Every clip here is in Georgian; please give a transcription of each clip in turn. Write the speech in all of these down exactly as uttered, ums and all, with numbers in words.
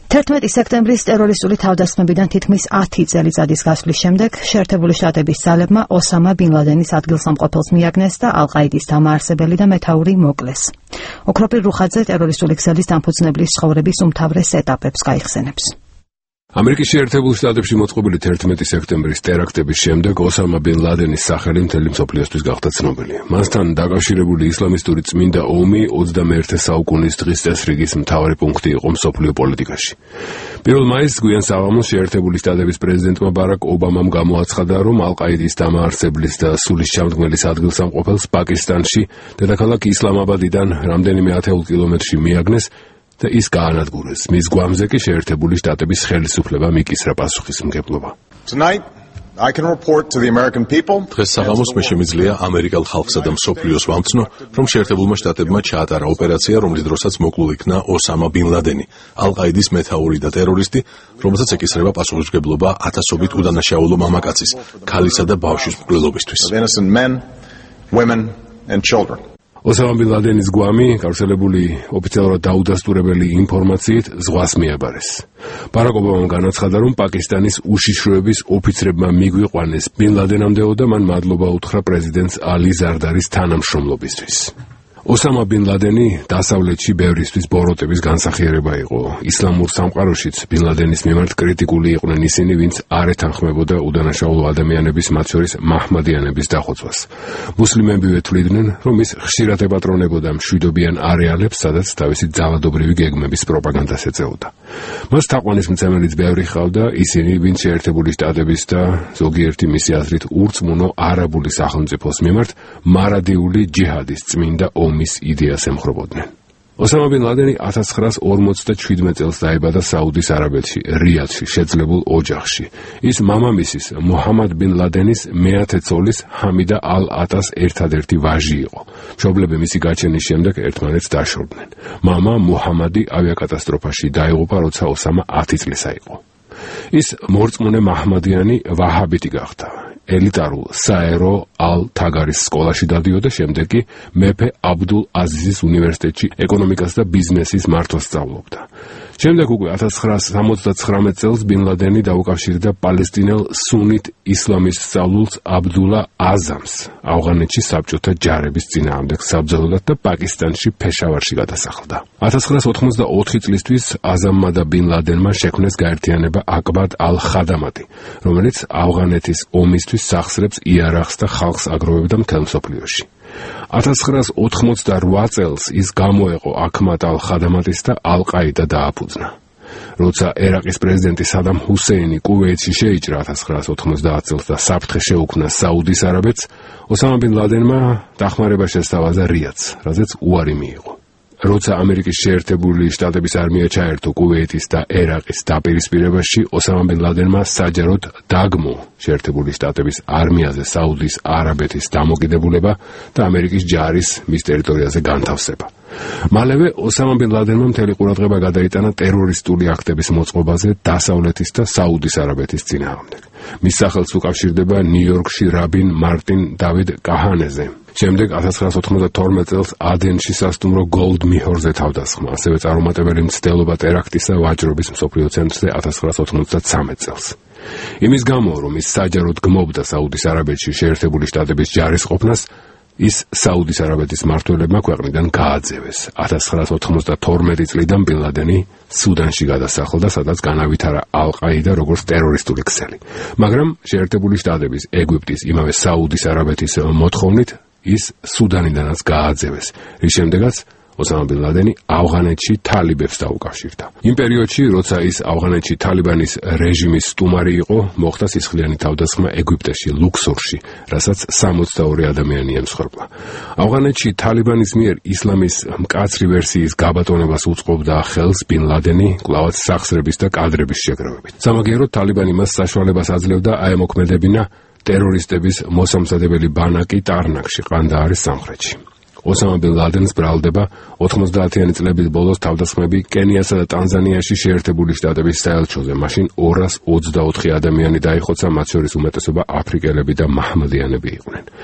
თერთმეტი სექტემბრის ტერორისტული თავდასხმებიდან თითქმის ათი წელიწადის გასვლის შემდეგ შეერთებული შტატების ძალებმა ოსამა ბინ ლადენის ადგილსამყოფელს მიაგნეს და ალ-ყაიდის დამაარსებელი და მეთაური მოკლეს. ოქროპირ რუხაძე ტერორისტული ქსელის დამფუძნებლის ცხოვრების უმთავრეს ეტაპებს გაიხსენებს. ამერიკის შეერთებულ შტატებში მოწყობილი თერთმეტი სექტემბრის ტერაქტების შემდეგ ოსამა ბინ ლადენის სახელი მთელი მსოფლიოსთვის გახდა ცნობილი. მასთან დაკავშირებული ისლამისტური წმინდა ომი ოცდამეერთე საუკუნის დღის წესრიგის მთავარი პუნქტი იყო მსოფლიო პოლიტიკაში. პირველ მაისს გვიან საღამოს შეერთებული შტატების პრეზიდენტმა ბარაკ ობამამ გამოაცხადა, რომ ალ-ყაიდის დამაარსებლის და სულისჩამდგმელის ადგილსამყოფელს პაკისტანში, დედაქალაქ ისლამაბადიდან რამდენიმე ათეულ კილომეტრში მიაგნეს და ის გაანადგურეს. მის გვამზე კი შეერთებული შტატების ხელისუფლებამ იკისრა პასუხისმგებლობა. დღეს საღამოს მე შემიძლია ამერიკელ ხალხსა და მსოფლიოს ვამცნო, რომ შეერთებულმა შტატებმა ჩაატარა ოპერაცია, რომლის დროსაც მოკლულ იქნა ოსამა ბინ ლადენი, ალ-ყაიდის მეთაური და ტერორისტი, რომელსაც ეკისრება პასუხისმგებლობა ათასობით უდანაშაულო მამაკაცის, ქალისა და ბავშვის მკვლელობისთვის. ოსამა ბინ ლადენის გვამი, გავრცელებული ოფიციალურად დაუდასტურებელი ინფორმაციით, ზღვას მიაბარეს. ბარაკ ობამამ განაცხადა, რომ პაკისტანის უშიშროების ოფიცრებმა მიგვიყვანეს ბინ ლადენამდეო და მან მადლობა უთხრა პრეზიდენტს ალი ზარდარის თანამშრომლობისთვის. ოსამა ბინ ლადენი დასავლეთში ბევრისთვის ბოროტების განსახიერება იყო. ისლამურ სამყაროშიც ბინ ლადენის მიმართ კრიტიკული იყვნენ ისინი, ვინც არ ეთანხმებოდა უდანაშაულო ადამიანების, მათ შორის მაჰმადიანების დახოცვას. მუსლიმებივე თვლიდნენ, რომ ის ხშირად ეპატრონებოდა მშვიდობიან არეალებს, სადაც თავისი ძალადობრივი გეგმების პროპაგანდას ეწეოდა. მას თაყვანისმცემელიც ბევრი ჰყავდა, ისინი, ვინც შეერთებული შტატების და ზოგიერთი მისი აზრით ურწმუნო არაბული სახელმწიფოს მიმართ მარადიული ჯიჰადის წმინდა ომის იდეას ემხრობოდნენ. ოსამა ბინ ლადენი ათას ცხრაას ორმოცდაშვიდმეტ წელს დაიბადა საუდის არაბეთში, რიადში, შეძლებულ ოჯახში. ის მამამისის, მუჰამად ბინ ლადენის მეათე ცოლის, ჰამიდა ალ-ატას ერთადერთი ვაჟი იყო. მშობლები მისი გაჩენის შემდეგ ერთმანეთს დაშორდნენ. მამა მუჰამადი ავიაკატასტროფაში დაიღუპა, როცა ოსამა ათი წლისა იყო. ის მორწმუნე მაჰმადიანი ვაჰაბიტი გახდა. ელიტარულ საერო ალ-თაგარის სკოლაში დადიოდა, შემდეგ კი მეფე აბდულ აზიზის უნივერსიტეტში ეკონომიკას და ბიზნესის მართვას სწავლობდა. შემდეგ უკვე ათას ცხრაას სამოცდაცხრამეტ წელს ბინ ლადენი დაუკავშირდა პალესტინელ სუნით ისლამის სწავლულს აბდულა აზამს ავღანეთში საბჭოთა ჯარების წინააღმდეგ საბრძოლოდ და პაკისტანში ფეშავარში გადასახლდა. ათას ცხრაას ოთხმოცდაოთხი წლისთვის აზამმა და ბინ ლადენმა შექმნეს გაერთიანება აკბად ალ-ხადამატი, რომელიც ავღანეთის ომისთვის სახსრებს იარაღს და ხალხს აგროვებდა მთელ მსოფლიოში. ათას ცხრაას ოთხმოცდარვა წელს ის გამოეყო აქმად ალ-ხადამატის და ალ-ყაიდა დააფუძნა. როცა ერაყის პრეზიდენტი სადამ ჰუსეინი კუვეითში შეიჭრა ათას ცხრაას ოთხმოცდაათ წელს და საფრთხე შეუქმნა საუდის არაბეთს, ოსამა ბინ ლადენმა დახმარება შესთავაზა რიადს, რაზეც უარი მიიღო. როცა ამერიკის შეერთებული შტატების არმია ჩაერთო კუვეითის და ერაყის დაპირისპირებაში, ოსამა ბინ ლადენმა საჯაროდ დაგმო შეერთებული შტატების არმიაზე საუდის არაბეთის დამოკიდებულება და ამერიკის ჯარის მის ტერიტორიაზე განთავსება. მალევე ოსამა ბინ ლადენმა მთელი ყურადღება გადაიტანა ტერორისტული აქტების მოწყობაზე დასავლეთის და საუდის არაბეთის წინააღმდეგ. მის სახელს უკავშირდება ნიუ-იორკში რაბინ მარტინ დავიდ კაჰანეზე. შემდეგ ათას ცხრაას ოცდათორმეტ წელს ადენში სასტუმრო გოლდ მიჰორზე თავდასხმა, ასევე წარუმატებელი მცდელობა ტერაქტისა ვაჭრობის მსოფლიო ცენტრზე ათას ცხრაას ოცდათვრამეტ წელს. იმის გამო, რომ ის საჯაროდ გმობდა საუდის არაბეთში შეერთებული შტატების ჯარისყოფნას, ის საუდის არაბეთის მმართველებმა ქვეყნიდან გააძევეს. ათას ცხრაას ოთხმოცდათორმეტი წლიდან ბინ ლადენი სუდანში გადასახლდა, სადაც განავითარა ალ-ყაიდა როგორც ტერორისტული ქსელი. მაგრამ შეერთებული შტატების, ეგვიპტის, იმავე საუდის არაბეთის მოთხოვნით ის სუდანიდანაც გააძევეს, რის შემდეგაც ოსამა ბინ ლადენი ავღანეთში თალიბებს დაუკავშირდა. იმ პერიოდში, როცა ის ავღანეთში თალიბანის რეჟიმის სტუმარი იყო, მოხდა სისხლიანი თავდასხმა ეგვიპტეში, ლუქსორში, რასაც სამოცდაორი ადამიანი ემსხვერპლა. ავღანეთში თალიბანის მიერ ისლამის მკაცრი ვერსიის გაბატონებას უწყობდა ხელს ბინ ლადენი, კვლავაც სახსრების და კადრების შეგროვებით. სამაგიეროდ თალიბანი მას საშუალებას აძლევდა აემოქმედებინა ტერორისტების მოსამზადებელი ბანაკი ტარნაკში, ყანდაარის სამხრეთში. ოსამა ბინ ლადენს ბრალდება ოთხმოცდაათიანი წლების ბოლოს თავდასხმები კენიასა და ტანზანიაში შეერთებული შტატების საელჩოზე. მაშინ ორას ოცდაოთხი ადამიანი დაიხოცა, მათ შორის უმეტესობა აფრიკელები და მაჰმადიანები იყვნენ.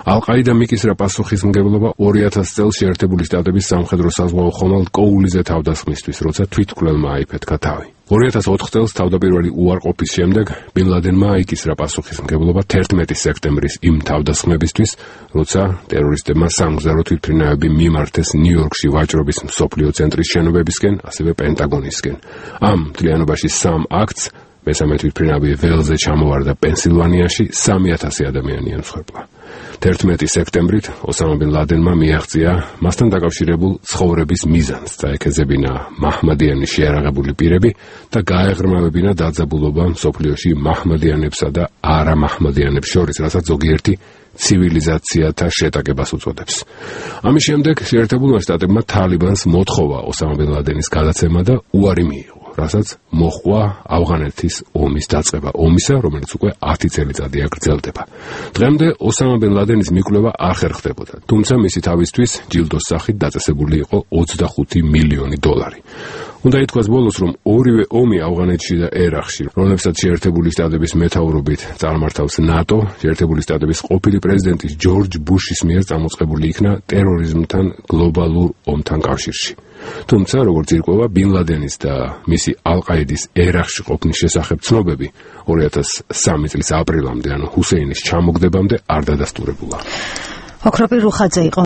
ალ-ყაიდა მიკისრა პასუხისმგებლობა ორი ათასი წელს შეერთებული შტატების სამხედრო საზღვაო ხომალდ კოულიზე თავდასხმისთვის, როცა თვითმკვლელმა აიფეთქა თავი. ორი ათას ოთხ წელს თავდაპირველი უარყოფის შემდეგ ბინ ლადენმა აიკისრა პასუხისმგებლობა თერთმეტი სექტემბრის იმ თავდასხმებისთვის, როცა ტერორისტებმა სამგზავრო თვითმფრინავები მიმართეს ნიუ-იორკში ვაჭრობის მსოფლიო ცენტრის შენობებისკენ, ასევე პენტაგონისკენ. ამ მთლიანობაში სამ აქტს მესამე თვითმფრინავი ველზე ჩამოვარდა პენსილვანიაში, სამი ათასი ადამიანი ემსხვერპლა. თერთმეტი სექტემბრით ოსამა ბინ ლადენმა მიაღწია მასთან დაკავშირებულ ცხოვრების მიზანს, დაეკეზებინა მაჰმადიანის შეიარაღებული პირები და გაეღრმავებინა დაძაბულობა მსოფლიოში მაჰმადიანებსა და არამაჰმადიანებს შორის, რასაც ზოგიერთი ცივილიზაციათა შეტაკებას უწოდებს. ამის შემდეგ შეერთებულმა შტატებმა თალიბანს მოთხოვა ოსამა ბინ ლადენის გადაცემა და უარი მიიღო, რასაც მოჰყვა ავღანეთის ომის დაწყება, ომისა, რომელიც უკვე ათი წელიწადია გრძელდება. დღემდე ოსამა ბინ ლადენის მიკვლევა არ ხერხდებოდა, თუმცა მისი თავისთვის ჯილდოს სახით დაწესებული იყო ოცდახუთი მილიონი დოლარი. უნდა ითქვას ბოლოს, რომ ორივე ომი ავღანეთში და ერაყში, რომლებსაც შეერთებული შტატების მეთაურობით წარმართავს ნატო, შეერთებული შტატების ყოფილი პრეზიდენტის ჯორჯ ბუშის მიერ წამოწყებული იქნა ტერორიზმთან გლობალურ ომთან კავშირში. თუმცა, როგორც ირკვევა, ბინ ლადენის და მისი ალ-ყაიდის ერაყში ყოფნის შესახებ ცნობები ორი ათას სამი წლის აპრილამდე, ანუ ჰუსეინის ჩამოგდებამდე არ დადასტურებულა. ოქროპირ რუხაძე იყო